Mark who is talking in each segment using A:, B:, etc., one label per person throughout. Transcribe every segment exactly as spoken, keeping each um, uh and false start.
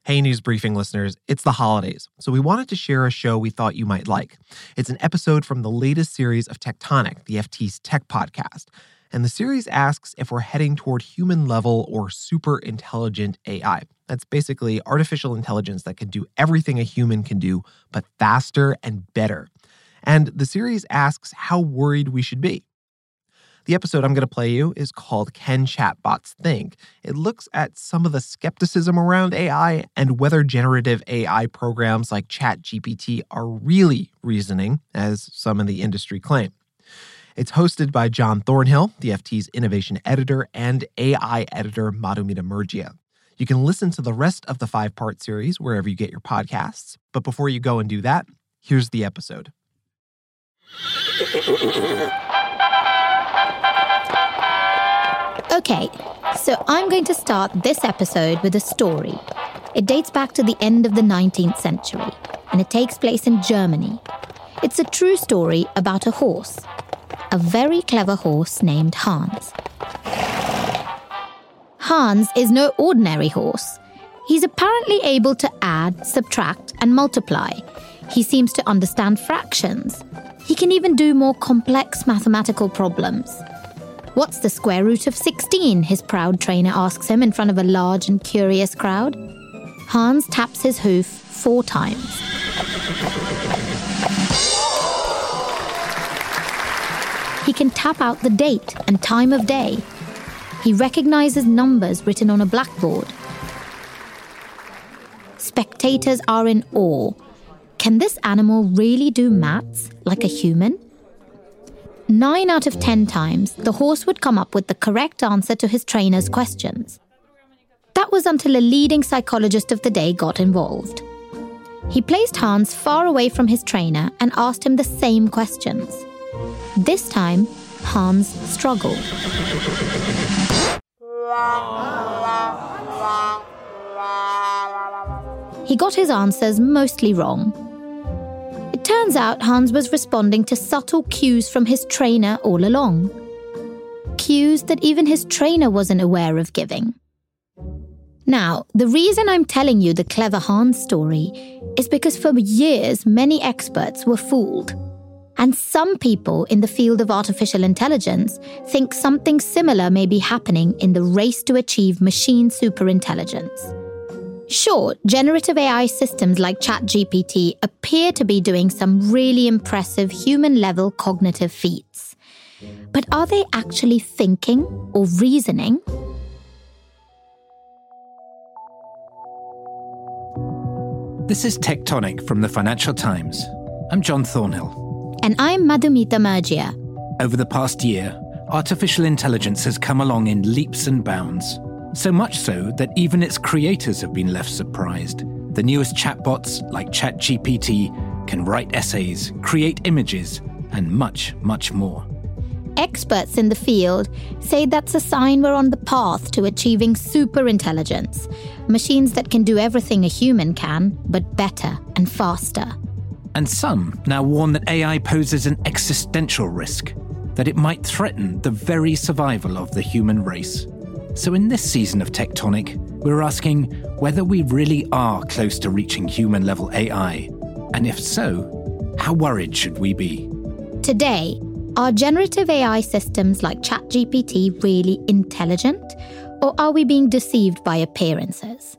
A: Hey, News Briefing listeners, it's the holidays, so we wanted to share a show we thought you might like. It's an episode from the latest series of Tectonic, the F T's tech podcast. And the series asks if we're heading toward human-level or super-intelligent A I. That's basically artificial intelligence that can do everything a human can do, but faster and better. And the series asks how worried we should be. The episode I'm going to play you is called Can Chatbots Think? It looks at some of the skepticism around A I and whether generative A I programs like ChatGPT are really reasoning, as some in the industry claim. It's hosted by John Thornhill, the F T's innovation editor, and A I editor Madhumita Murgia. You can listen to the rest of the five-part series wherever you get your podcasts. But before you go and do that, here's the episode.
B: Okay, so I'm going to start this episode with a story. It dates back to the end of the nineteenth century, and it takes place in Germany. It's a true story about a horse, a very clever horse named Hans. Hans is no ordinary horse. He's apparently able to add, subtract, and multiply. He seems to understand fractions. He can even do more complex mathematical problems. What's the square root of sixteen? His proud trainer asks him in front of a large and curious crowd. Hans taps his hoof four times. He can tap out the date and time of day. He recognizes numbers written on a blackboard. Spectators are in awe. Can this animal really do maths like a human? Nine out of ten times, the horse would come up with the correct answer to his trainer's questions. That was until a leading psychologist of the day got involved. He placed Hans far away from his trainer and asked him the same questions. This time, Hans struggled. He got his answers mostly wrong. It turns out Hans was responding to subtle cues from his trainer all along. Cues that even his trainer wasn't aware of giving. Now, the reason I'm telling you the clever Hans story is because for years many experts were fooled. And some people in the field of artificial intelligence think something similar may be happening in the race to achieve machine superintelligence. Sure, generative A I systems like ChatGPT appear to be doing some really impressive human-level cognitive feats. But are they actually thinking or reasoning?
C: This is Tectonic from the Financial Times. I'm John Thornhill.
B: And I'm Madhumita Murgia.
C: Over the past year, artificial intelligence has come along in leaps and bounds. So much so that even its creators have been left surprised. The newest chatbots, like ChatGPT, can write essays, create images, and much, much more.
B: Experts in the field say that's a sign we're on the path to achieving superintelligence, machines that can do everything a human can, but better and faster.
C: And some now warn that A I poses an existential risk, that it might threaten the very survival of the human race. So in this season of Tectonic, we're asking whether we really are close to reaching human-level A I. And if so, how worried should we be?
B: Today, are generative A I systems like ChatGPT really intelligent? Or are we being deceived by appearances?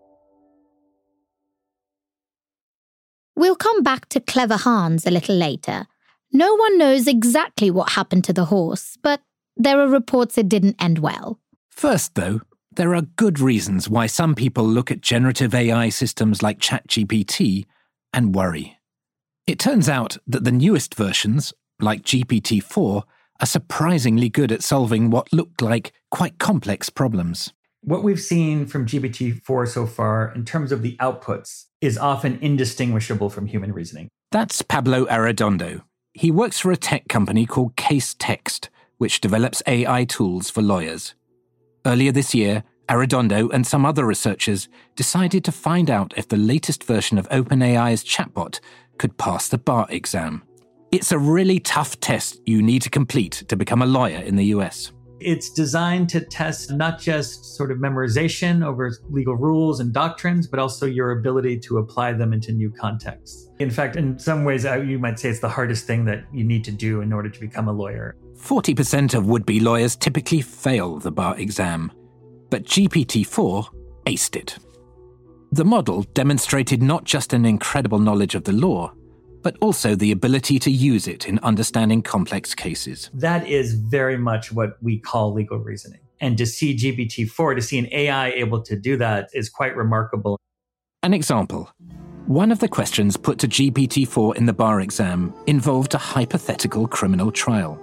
B: We'll come back to clever Hans a little later. No one knows exactly what happened to the horse, but there are reports it didn't end well.
C: First, though, there are good reasons why some people look at generative A I systems like ChatGPT and worry. It turns out that the newest versions, like G P T four, are surprisingly good at solving what looked like quite complex problems.
D: What we've seen from G P T four so far in terms of the outputs is often indistinguishable from human reasoning.
C: That's Pablo Arredondo. He works for a tech company called Casetext, which develops A I tools for lawyers. Earlier this year, Arredondo and some other researchers decided to find out if the latest version of OpenAI's chatbot could pass the bar exam. It's a really tough test you need to complete to become a lawyer in the U S.
D: It's designed to test not just sort of memorization over legal rules and doctrines, but also your ability to apply them into new contexts. In fact, in some ways, you might say it's the hardest thing that you need to do in order to become a lawyer.
C: forty percent of would-be lawyers typically fail the bar exam, but G P T four aced it. The model demonstrated not just an incredible knowledge of the law, but also the ability to use it in understanding complex cases.
D: That is very much what we call legal reasoning. And to see G P T four, to see an A I able to do that is quite remarkable.
C: An example. One of the questions put to G P T four in the bar exam involved a hypothetical criminal trial.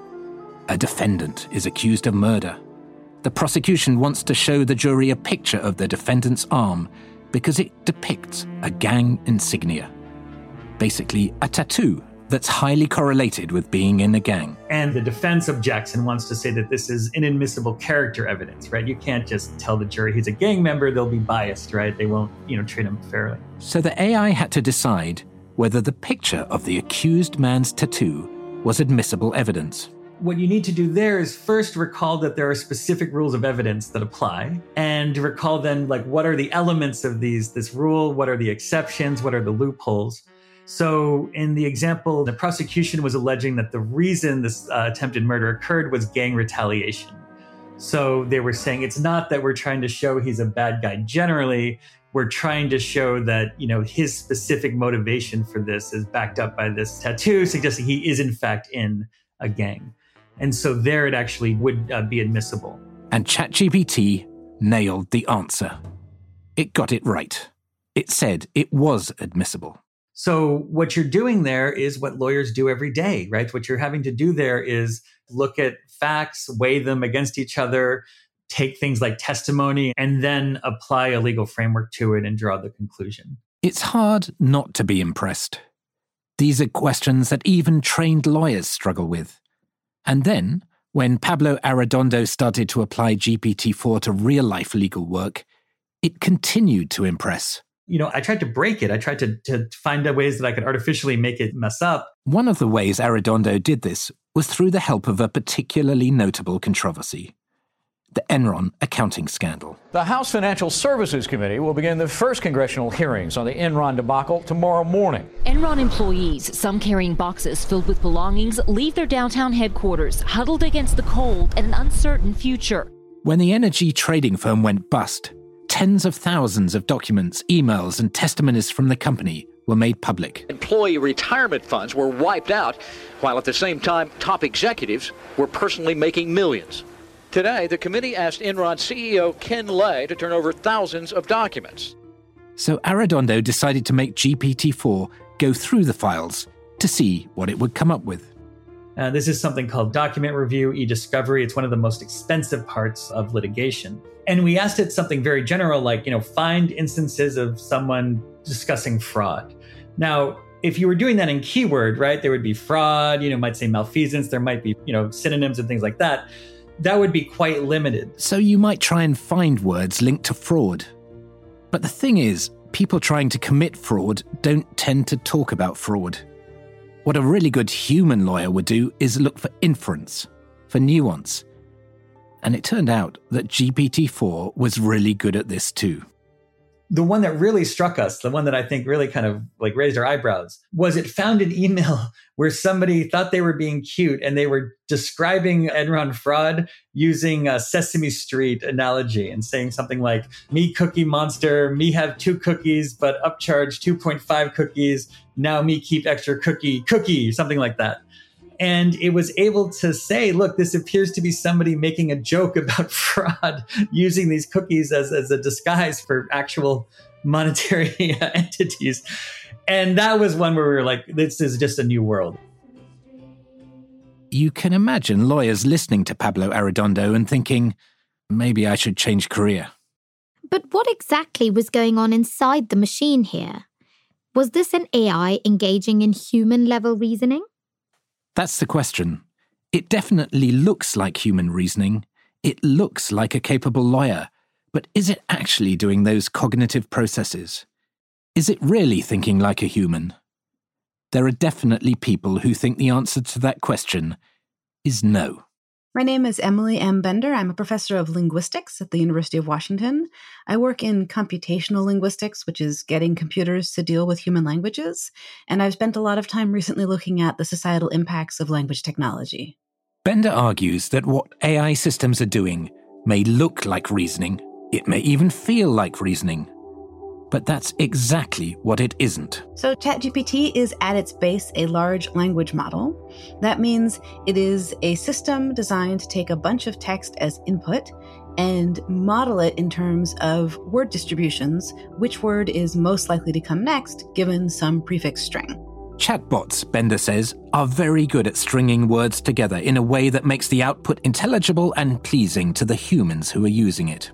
C: A defendant is accused of murder. The prosecution wants to show the jury a picture of the defendant's arm because it depicts a gang insignia. Basically, a tattoo that's highly correlated with being in a gang.
D: And the defense objects and wants to say that this is inadmissible character evidence, right? You can't just tell the jury he's a gang member, they'll be biased, right? They won't, you know, treat him fairly.
C: So the A I had to decide whether the picture of the accused man's tattoo was admissible evidence.
D: What you need to do there is first recall that there are specific rules of evidence that apply, and recall then, like, what are the elements of these this rule? What are the exceptions? What are the loopholes? So in the example, the prosecution was alleging that the reason this uh, attempted murder occurred was gang retaliation. So they were saying it's not that we're trying to show he's a bad guy generally. We're trying to show that, you know, his specific motivation for this is backed up by this tattoo, suggesting he is in fact in a gang. And so there it actually would uh, be admissible.
C: And ChatGPT nailed the answer. It got it right. It said it was admissible.
D: So what you're doing there is what lawyers do every day, right? What you're having to do there is look at facts, weigh them against each other, take things like testimony, and then apply a legal framework to it and draw the conclusion.
C: It's hard not to be impressed. These are questions that even trained lawyers struggle with. And then, when Pablo Arredondo started to apply G P T four to real-life legal work, it continued to impress.
D: You know, I tried to break it. I tried to, to find ways that I could artificially make it mess up.
C: One of the ways Arredondo did this was through the help of a particularly notable controversy: the Enron accounting scandal.
E: The House Financial Services Committee will begin the first congressional hearings on the Enron debacle tomorrow morning.
F: Enron employees, some carrying boxes filled with belongings, leave their downtown headquarters, huddled against the cold and an uncertain future.
C: When the energy trading firm went bust, tens of thousands of documents, emails, and testimonies from the company were made public.
G: Employee retirement funds were wiped out, while at the same time, top executives were personally making millions. Today, the committee asked Enron C E O Ken Lay to turn over thousands of documents.
C: So Arredondo decided to make G P T four go through the files to see what it would come up with.
D: Uh, this is something called document review, e-discovery. It's one of the most expensive parts of litigation. And we asked it something very general, like, you know, find instances of someone discussing fraud. Now, if you were doing that in keyword, right, there would be fraud, you know, might say malfeasance, there might be, you know, synonyms and things like that. That would be quite limited.
C: So you might try and find words linked to fraud. But the thing is, people trying to commit fraud don't tend to talk about fraud. What a really good human lawyer would do is look for inference, for nuance. And it turned out that G P T four was really good at this too.
D: The one that really struck us, the one that I think really kind of like raised our eyebrows, was it found an email where somebody thought they were being cute and they were describing Enron fraud using a Sesame Street analogy and saying something like, me cookie monster, me have two cookies, but upcharge two point five cookies. Now me keep extra cookie, cookie, something like that. And it was able to say, look, this appears to be somebody making a joke about fraud using these cookies as, as a disguise for actual monetary entities. And that was one where we were like, this is just a new world.
C: You can imagine lawyers listening to Pablo Arredondo and thinking, maybe I should change career.
B: But what exactly was going on inside the machine here? Was this an A I engaging in human-level reasoning?
C: That's the question. It definitely looks like human reasoning. It looks like a capable lawyer. But is it actually doing those cognitive processes? Is it really thinking like a human? There are definitely people who think the answer to that question is no.
H: My name is Emily M. Bender. I'm a professor of linguistics at the University of Washington. I work in computational linguistics, which is getting computers to deal with human languages. And I've spent a lot of time recently looking at the societal impacts of language technology.
C: Bender argues that what A I systems are doing may look like reasoning, it may even feel like reasoning, but that's exactly what it isn't.
H: So ChatGPT is at its base a large language model. That means it is a system designed to take a bunch of text as input and model it in terms of word distributions, which word is most likely to come next given some prefix string.
C: Chatbots, Bender says, are very good at stringing words together in a way that makes the output intelligible and pleasing to the humans who are using it.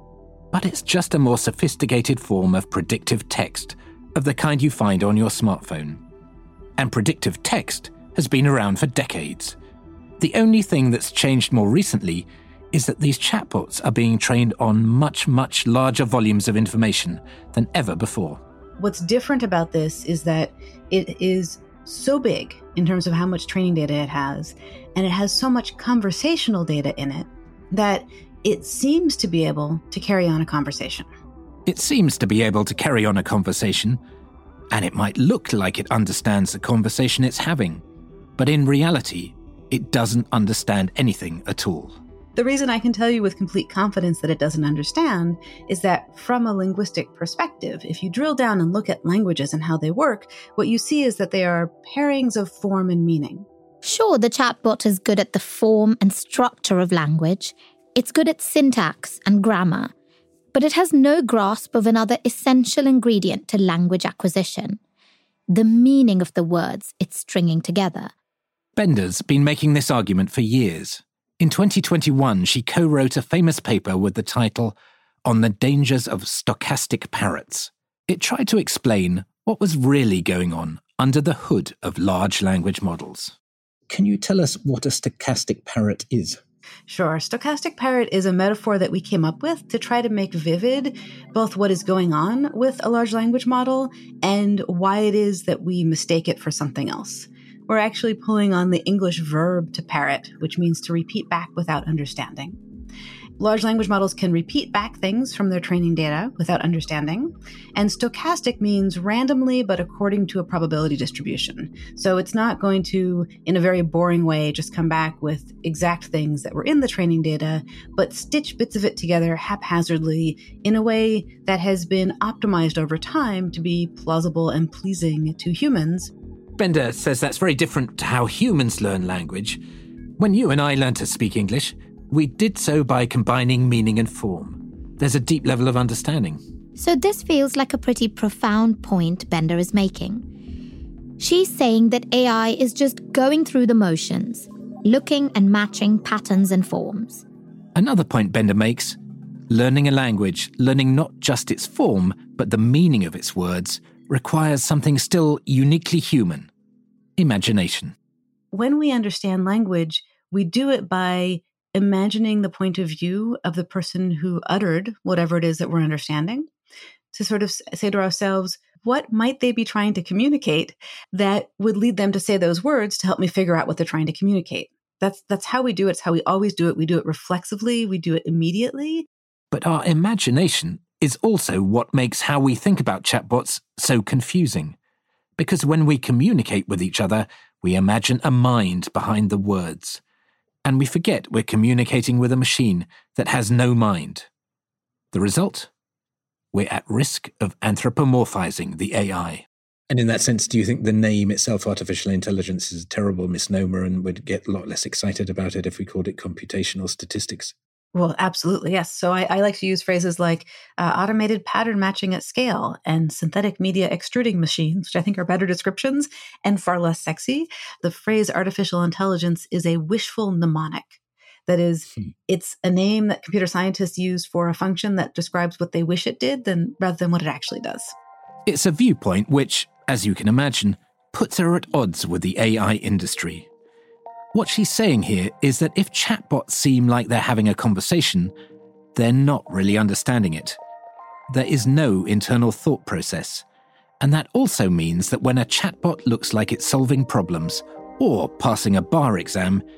C: But it's just a more sophisticated form of predictive text, of the kind you find on your smartphone. And predictive text has been around for decades. The only thing that's changed more recently is that these chatbots are being trained on much, much larger volumes of information than ever before.
H: What's different about this is that it is so big in terms of how much training data it has, and it has so much conversational data in it that it seems to be able to carry on a conversation.
C: It seems to be able to carry on a conversation, and it might look like it understands the conversation it's having, but in reality, it doesn't understand anything at all.
H: The reason I can tell you with complete confidence that it doesn't understand is that from a linguistic perspective, if you drill down and look at languages and how they work, what you see is that they are pairings of form and meaning.
B: Sure, the chatbot is good at the form and structure of language. It's good at syntax and grammar, but it has no grasp of another essential ingredient to language acquisition: the meaning of the words it's stringing together.
C: Bender's been making this argument for years. In twenty twenty-one, she co-wrote a famous paper with the title On the Dangers of Stochastic Parrots. It tried to explain what was really going on under the hood of large language models.
I: Can you tell us what a stochastic parrot is?
H: Sure. Stochastic parrot is a metaphor that we came up with to try to make vivid both what is going on with a large language model and why it is that we mistake it for something else. We're actually pulling on the English verb to parrot, which means to repeat back without understanding. Large language models can repeat back things from their training data without understanding. And stochastic means randomly, but according to a probability distribution. So it's not going to, in a very boring way, just come back with exact things that were in the training data, but stitch bits of it together haphazardly in a way that has been optimized over time to be plausible and pleasing to humans.
C: Bender says that's very different to how humans learn language. When you and I learned to speak English, we did so by combining meaning and form. There's a deep level of understanding.
B: So this feels like a pretty profound point Bender is making. She's saying that A I is just going through the motions, looking and matching patterns and forms.
C: Another point Bender makes: learning a language, learning not just its form, but the meaning of its words, requires something still uniquely human: imagination.
H: When we understand language, we do it by imagining the point of view of the person who uttered whatever it is that we're understanding, to sort of say to ourselves, what might they be trying to communicate that would lead them to say those words to help me figure out what they're trying to communicate? That's that's how we do it. It's how we always do it. We do it reflexively. We do it immediately.
C: But our imagination is also what makes how we think about chatbots so confusing. Because when we communicate with each other, we imagine a mind behind the words. And we forget we're communicating with a machine that has no mind. The result? We're at risk of anthropomorphizing the A I.
I: And in that sense, do you think the name itself, artificial intelligence, is a terrible misnomer and would get a lot less excited about it if we called it computational statistics?
H: Well, absolutely, yes. So I, I like to use phrases like uh, automated pattern matching at scale and synthetic media extruding machines, which I think are better descriptions and far less sexy. The phrase artificial intelligence is a wishful mnemonic. That is, hmm. it's a name that computer scientists use for a function that describes what they wish it did than, rather than what it actually does.
C: It's a viewpoint which, as you can imagine, puts her at odds with the A I industry. What she's saying here is that if chatbots seem like they're having a conversation, they're not really understanding it. There is no internal thought process. And that also means that when a chatbot looks like it's solving problems or passing a bar exam,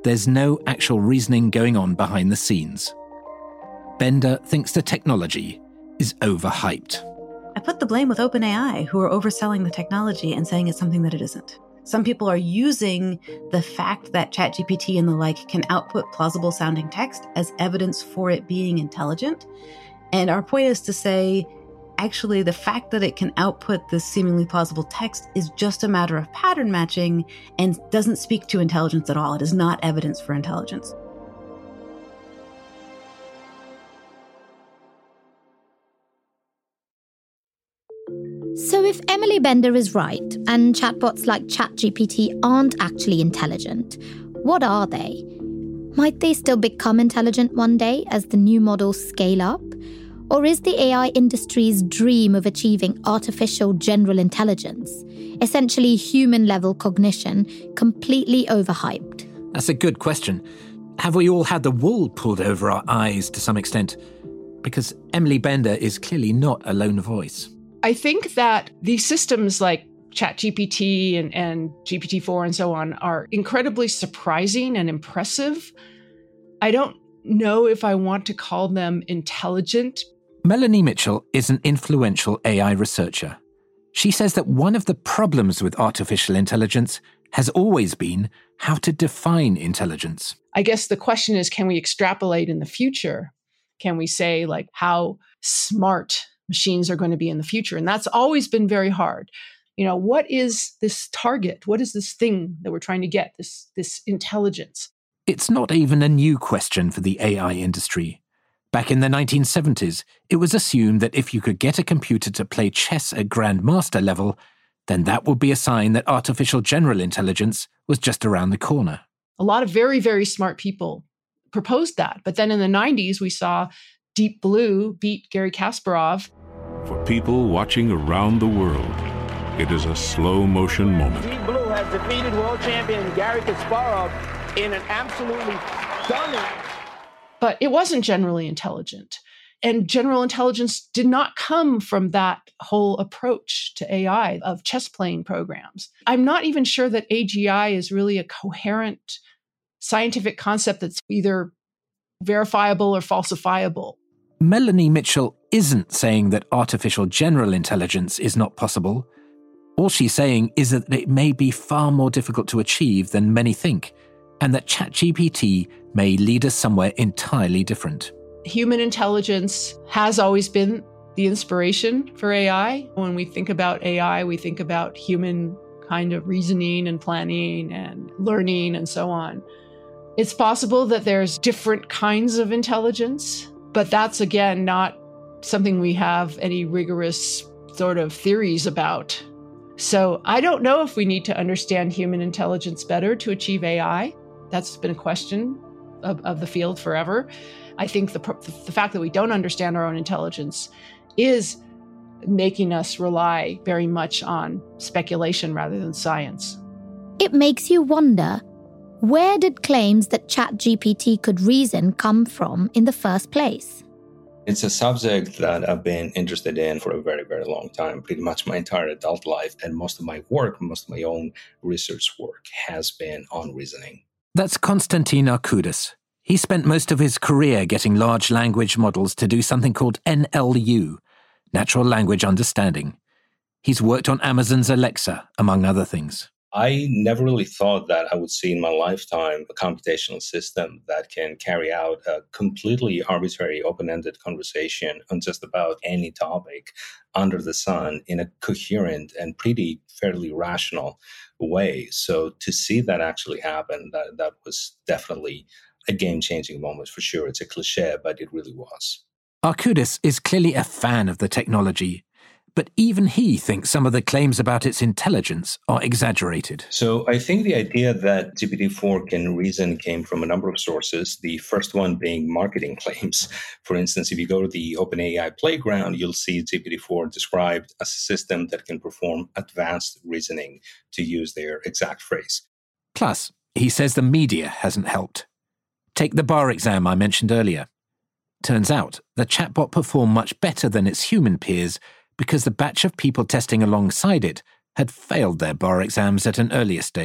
C: there's no actual reasoning going on behind the scenes. Bender thinks the technology is overhyped.
H: I put the blame with OpenAI, who are overselling the technology and saying it's something that it isn't. Some people are using the fact that ChatGPT and the like can output plausible sounding text as evidence for it being intelligent. And our point is to say, actually, the fact that it can output this seemingly plausible text is just a matter of pattern matching and doesn't speak to intelligence at all. It is not evidence for intelligence.
B: So if Emily Bender is right, and chatbots like ChatGPT aren't actually intelligent, what are they? Might they still become intelligent one day as the new models scale up? Or is the A I industry's dream of achieving artificial general intelligence, essentially human-level cognition, completely overhyped?
C: That's a good question. Have we all had the wool pulled over our eyes to some extent? Because Emily Bender is clearly not a lone voice.
J: I think that these systems like ChatGPT and, and G P T four and so on are incredibly surprising and impressive. I don't know if I want to call them intelligent.
C: Melanie Mitchell is an influential A I researcher. She says that one of the problems with artificial intelligence has always been how to define intelligence.
J: I guess the question is, can we extrapolate in the future? Can we say, like, how smart machines are going to be in the future? And that's always been very hard. You know, what is this target? What is this thing that we're trying to get, this, this intelligence?
C: It's not even a new question for the A I industry. Back in the nineteen seventies, it was assumed that if you could get a computer to play chess at grandmaster level, then that would be a sign that artificial general intelligence was just around the corner.
J: A lot of very, very smart people proposed that. But then in the nineties, we saw Deep Blue beat Garry Kasparov.
K: For people watching around the world, it is a slow-motion moment.
L: Deep Blue has defeated world champion Garry Kasparov in an absolutely stunning...
J: But it wasn't generally intelligent. And general intelligence did not come from that whole approach to A I of chess playing programs. I'm not even sure that A G I is really a coherent scientific concept that's either verifiable or falsifiable.
C: Melanie Mitchell isn't saying that artificial general intelligence is not possible. All she's saying is that it may be far more difficult to achieve than many think, and that ChatGPT may lead us somewhere entirely different.
J: Human intelligence has always been the inspiration for A I. When we think about A I, we think about human kind of reasoning and planning and learning and so on. It's possible that there's different kinds of intelligence, but that's, again, not something we have any rigorous sort of theories about. So I don't know if we need to understand human intelligence better to achieve A I. That's been a question of, of the field forever. I think the, the fact that we don't understand our own intelligence is making us rely very much on speculation rather than science.
B: It makes you wonder, where did claims that ChatGPT could reason come from in the first place?
M: It's a subject that I've been interested in for a very, very long time, pretty much my entire adult life. And most of my work, most of my own research work has been on reasoning.
C: That's Konstantin Arkoudis. He spent most of his career getting large language models to do something called N L U, Natural Language Understanding. He's worked on Amazon's Alexa, among other things.
M: I never really thought that I would see in my lifetime a computational system that can carry out a completely arbitrary, open-ended conversation on just about any topic under the sun in a coherent and pretty fairly rational way. So to see that actually happen, that, that was definitely a game-changing moment for sure. It's a cliche, but it really was.
C: Arkoudis is clearly a fan of the technology, but even he thinks some of the claims about its intelligence are exaggerated.
M: So I think the idea that G P T four can reason came from a number of sources, the first one being marketing claims. For instance, if you go to the OpenAI playground, you'll see G P T four described as a system that can perform advanced reasoning, to use their exact phrase.
C: Plus, he says the media hasn't helped. Take the bar exam I mentioned earlier. Turns out the chatbot performed much better than its human peers because the batch of people testing alongside it had failed their bar exams at an earlier stage.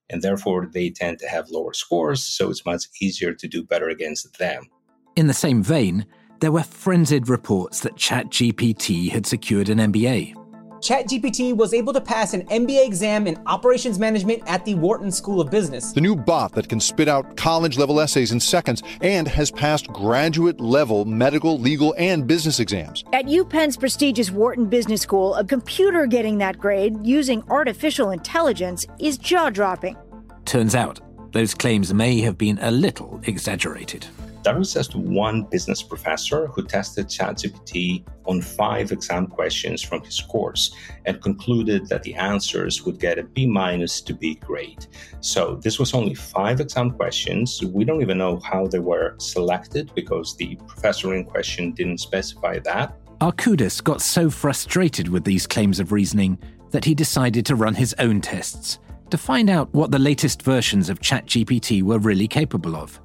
M: and therefore they tend to have lower scores, so it's much easier to do better against them.
C: In the same vein, there were frenzied reports that ChatGPT had secured an M B A.
N: ChatGPT was able to pass an M B A exam in operations management at the Wharton School of Business.
O: The new bot that can spit out college-level essays in seconds and has passed graduate-level medical, legal, and business exams.
P: At UPenn's prestigious Wharton Business School, a computer getting that grade using artificial intelligence is jaw-dropping.
C: Turns out, those claims may have been a little exaggerated.
M: There was just one business professor who tested ChatGPT on five exam questions from his course and concluded that the answers would get a B minus to B grade. So this was only five exam questions. We don't even know how they were selected because the professor in question didn't specify that.
C: Arcudis got so frustrated with these claims of reasoning that he decided to run his own tests to find out what the latest versions of ChatGPT were really capable of.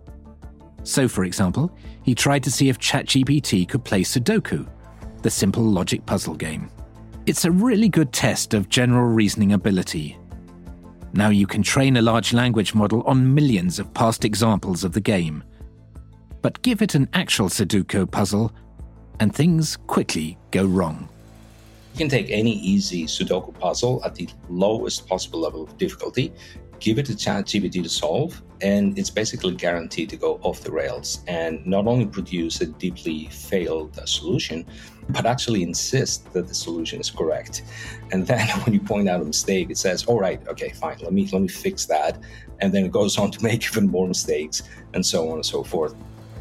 C: So, for example, he tried to see if ChatGPT could play Sudoku, the simple logic puzzle game. It's a really good test of general reasoning ability. Now you can train a large language model on millions of past examples of the game. But give it an actual Sudoku puzzle, and things quickly go wrong.
M: You can take any easy Sudoku puzzle at the lowest possible level of difficulty, give it to ChatGPT to solve, and it's basically guaranteed to go off the rails and not only produce a deeply failed uh, solution, but actually insist that the solution is correct. And then when you point out a mistake, it says, all right, okay, fine, let me let me fix that. And then it goes on to make even more mistakes and so on and so forth.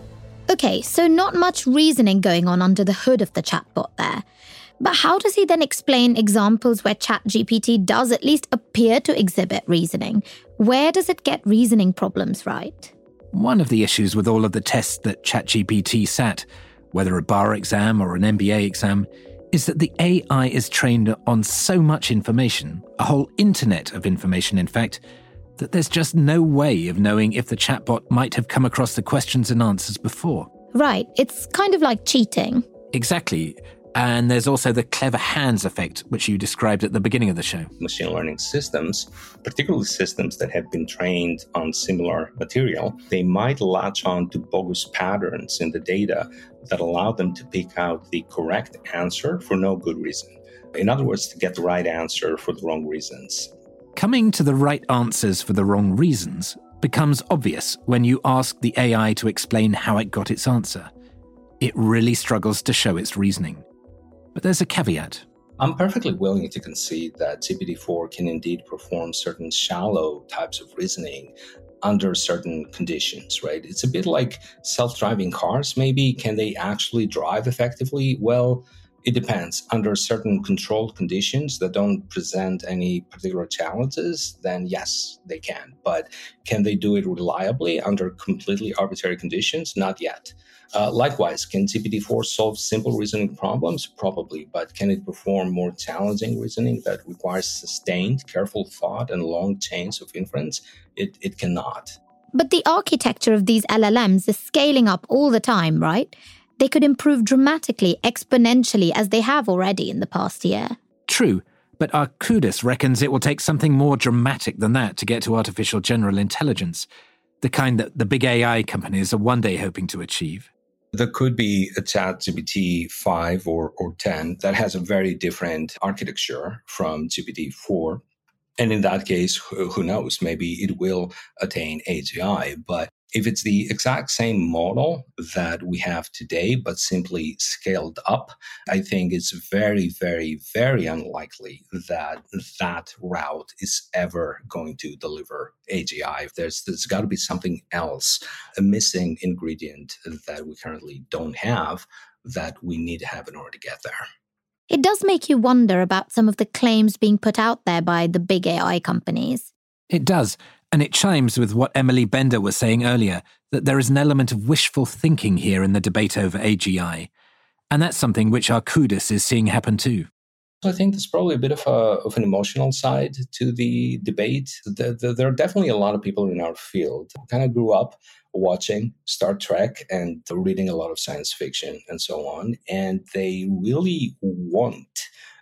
B: Okay, so not much reasoning going on under the hood of the chatbot there. But how does he then explain examples where ChatGPT does at least appear to exhibit reasoning? Where does it get reasoning problems right?
C: One of the issues with all of the tests that ChatGPT sat, whether a bar exam or an M B A exam, is that the A I is trained on so much information, a whole internet of information, in fact, that there's just no way of knowing if the chatbot might have come across the questions and answers before.
B: Right, it's kind of like cheating.
C: Exactly. And there's also the clever hands effect, which you described at the beginning of the show.
M: Machine learning systems, particularly systems that have been trained on similar material, they might latch on to bogus patterns in the data that allow them to pick out the correct answer for no good reason. In other words, to get the right answer for the wrong reasons.
C: Coming to the right answers for the wrong reasons becomes obvious when you ask the A I to explain how it got its answer. It really struggles to show its reasoning. But there's a caveat.
M: I'm perfectly willing to concede that G P T four can indeed perform certain shallow types of reasoning under certain conditions, right? It's a bit like self-driving cars, maybe. Can they actually drive effectively? Well, it depends. Under certain controlled conditions that don't present any particular challenges, then yes, they can. But can they do it reliably under completely arbitrary conditions? Not yet. Uh, likewise, can G P T four solve simple reasoning problems? Probably, but can it perform more challenging reasoning that requires sustained, careful thought and long chains of inference? It, it cannot.
B: But the architecture of these L L Ms is scaling up all the time, right? They could improve dramatically, exponentially, as they have already in the past year.
C: True, but Arcudis reckons it will take something more dramatic than that to get to artificial general intelligence, the kind that the big A I companies are one day hoping to achieve.
M: There could be a ChatGPT five or, or ten that has a very different architecture from G P T four. And in that case, who, who knows, maybe it will attain A G I. But if it's the exact same model that we have today, but simply scaled up, I think it's very, very, very unlikely that that route is ever going to deliver A G I. There's, there's got to be something else, a missing ingredient that we currently don't have that we need to have in order to get there.
B: It does make you wonder about some of the claims being put out there by the big A I companies.
C: It does. And it chimes with what Emily Bender was saying earlier, that there is an element of wishful thinking here in the debate over A G I. And that's something which Arcudis is seeing happen too.
M: I think there's probably a bit of, a, of an emotional side to the debate. The, the, there are definitely a lot of people in our field who kind of grew up watching Star Trek and reading a lot of science fiction and so on. And they really want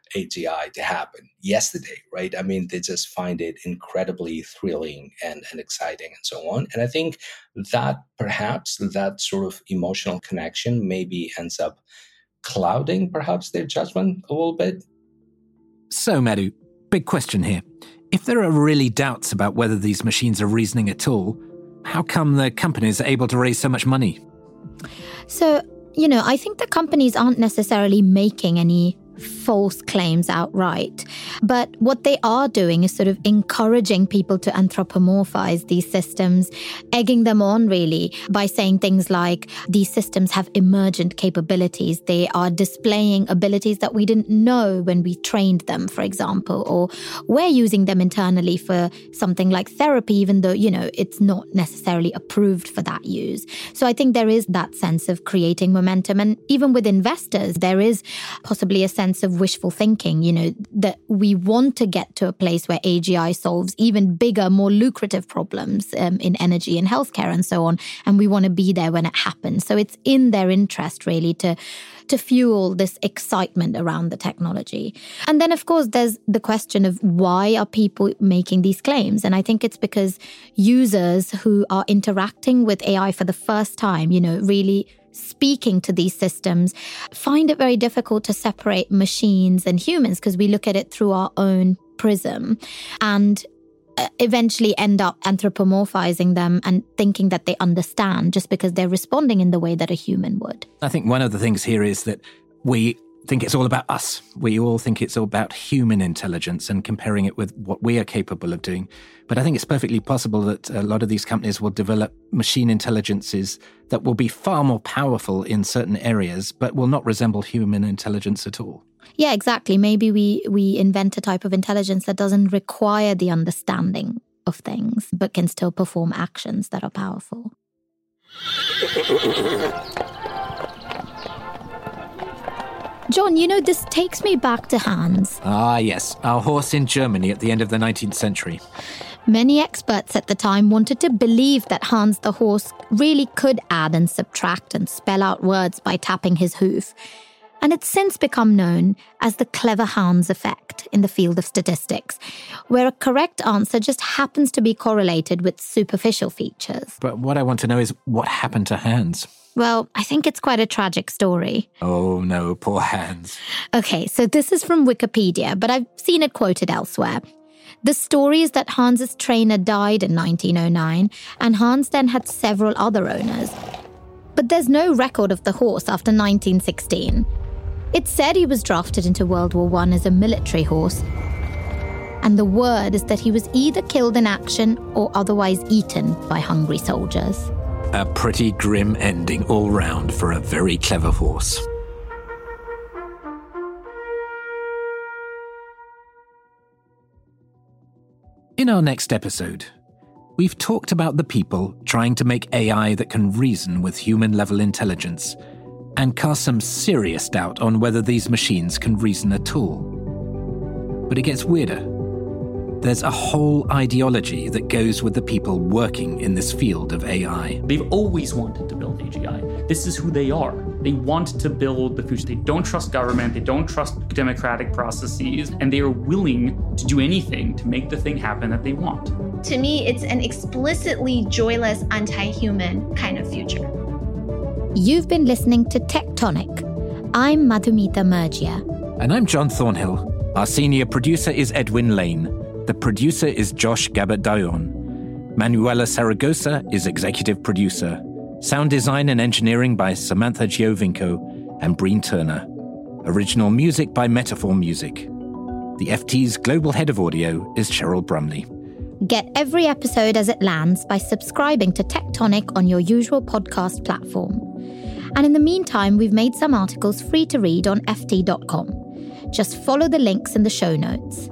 M: A G I to happen yesterday, right? I mean, they just find it incredibly thrilling and, and exciting and so on. And I think that perhaps that sort of emotional connection maybe ends up clouding perhaps their judgment a little bit.
C: So, Madhu, big question here. If there are really doubts about whether these machines are reasoning at all, how come the companies are able to raise so much money?
B: So, you know, I think the companies aren't necessarily making any false claims outright. But what they are doing is sort of encouraging people to anthropomorphize these systems, egging them on really by saying things like these systems have emergent capabilities. They are displaying abilities that we didn't know when we trained them, for example, or we're using them internally for something like therapy, even though, you know, it's not necessarily approved for that use. So I think there is that sense of creating momentum. And even with investors, there is possibly a sense of wishful thinking, you know, that we want to get to a place where A G I solves even bigger, more lucrative problems um, in energy and healthcare and so on. And we want to be there when it happens. So it's in their interest really to to fuel this excitement around the technology. And then, of course, there's the question of why are people making these claims? And I think it's because users who are interacting with A I for the first time, you know, really speaking to these systems, find it very difficult to separate machines and humans because we look at it through our own prism and eventually end up anthropomorphizing them and thinking that they understand just because they're responding in the way that a human would.
C: I think one of the things here is that we think it's all about us. We all think it's all about human intelligence and comparing it with what we are capable of doing. But I think it's perfectly possible that a lot of these companies will develop machine intelligences that will be far more powerful in certain areas, but will not resemble human intelligence at all.
B: Yeah, exactly. Maybe we, we invent a type of intelligence that doesn't require the understanding of things, but can still perform actions that are powerful. John, you know, this takes me back to Hans.
C: Ah, yes, our horse in Germany at the end of the nineteenth century.
B: Many experts at the time wanted to believe that Hans the horse really could add and subtract and spell out words by tapping his hoof. And it's since become known as the clever Hans effect in the field of statistics, where a correct answer just happens to be correlated with superficial features.
C: But what I want to know is what happened to Hans?
B: Well, I think it's quite a tragic story.
C: Oh no, poor Hans.
B: Okay, so this is from Wikipedia, but I've seen it quoted elsewhere. The story is that Hans's trainer died in nineteen oh nine, and Hans then had several other owners. But there's no record of the horse after nineteen sixteen. It's said he was drafted into World War One as a military horse. And the word is that he was either killed in action or otherwise eaten by hungry soldiers.
C: A pretty grim ending all round for a very clever horse. In our next episode, we've talked about the people trying to make A I that can reason with human-level intelligence and cast some serious doubt on whether these machines can reason at all. But it gets weirder. There's a whole ideology that goes with the people working in this field of A I.
Q: They've always wanted to build A G I. This is who they are. They want to build the future. They don't trust government. They don't trust democratic processes. And they are willing to do anything to make the thing happen that they want.
R: To me, it's an explicitly joyless, anti-human kind of future.
B: You've been listening to Tectonic. I'm Madhumita Murgia.
C: And I'm John Thornhill. Our senior producer is Edwin Lane. The producer is Josh Gabert-Dayon. Manuela Saragosa is executive producer. Sound design and engineering by Samantha Giovinco and Breen Turner. Original music by Metaphor Music. The F T's global head of audio is Cheryl Brumley.
B: Get every episode as it lands by subscribing to Tectonic on your usual podcast platform. And in the meantime, we've made some articles free to read on F T dot com. Just follow the links in the show notes.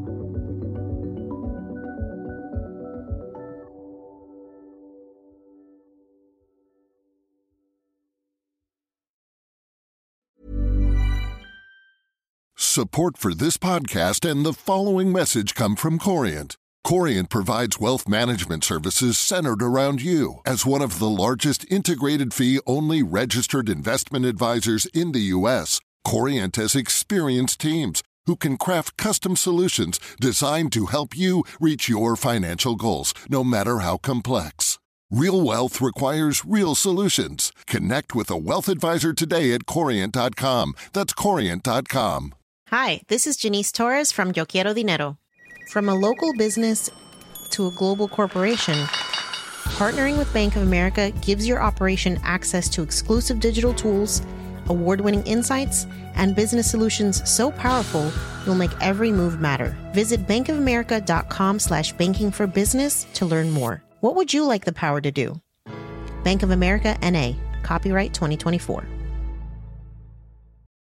S: Support for this podcast and the following message come from Corient. Corient provides wealth management services centered around you. As one of the largest integrated fee-only registered investment advisors in the U S, Corient has experienced teams who can craft custom solutions designed to help you reach your financial goals, no matter how complex. Real wealth requires real solutions. Connect with a wealth advisor today at Corient dot com. That's Corient dot com.
T: Hi, this is Janice Torres from Yo Quiero Dinero. From a local business to a global corporation, partnering with Bank of America gives your operation access to exclusive digital tools, award-winning insights, and business solutions so powerful you'll make every move matter. Visit bankofamerica.com slash banking for business to learn more. What would you like the power to do? Bank of America, N A. Copyright twenty twenty-four.